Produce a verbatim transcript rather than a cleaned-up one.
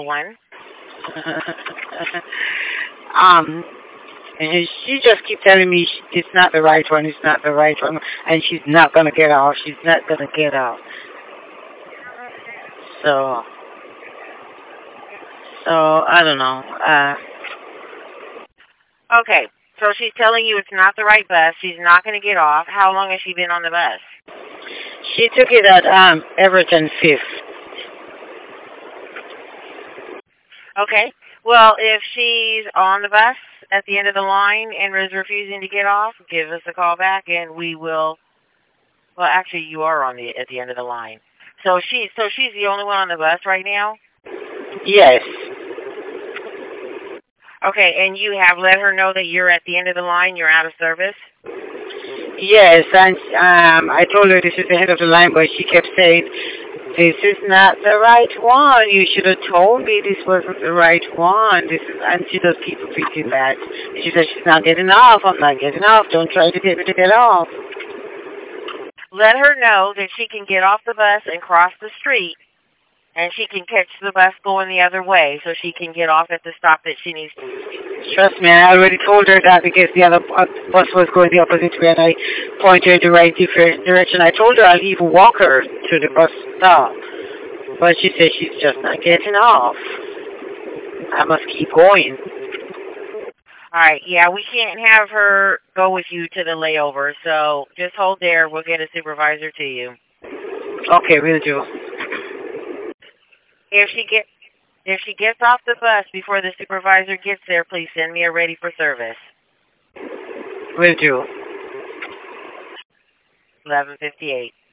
one. um, and she just keeps telling me sh- it's not the right one, it's not the right one, and she's not gonna get off. She's not gonna get off. So, so I don't know. Uh, Okay, so she's telling you it's not the right bus. She's not going to get off. How long has she been on the bus? she took it at um Everton Fifth. Okay, well, if she's on the bus at the end of the line and is refusing to get off, give us a call back and we will. Well, actually, you are on the at the end of the line. So she, so she's the only one on the bus right now. Yes. Okay, and you have let her know that you're at the end of the line. You're out of service. Yes, and um, I told her this is the end of the line, but she kept saying, "This is not the right one. You should have told me this wasn't the right one." This is, and she does keep repeating that. She says she's not getting off. I'm not getting off. Don't try to get me to get off. Let her know that she can get off the bus and cross the street, and she can catch the bus going the other way, so she can get off at the stop that she needs to. Trust me, I already told her that because the other bu- bus was going the opposite way, and I pointed her in the right different direction. I told her I'll even walk her to the bus stop, but she said she's just not getting off. I must keep going. All right, yeah, we can't have her go with you to the layover, so just hold there. We'll get a supervisor to you. Okay, we'll do. If she get if she gets off the bus before the supervisor gets there, please send me a ready for service. We'll do. eleven fifty-eight.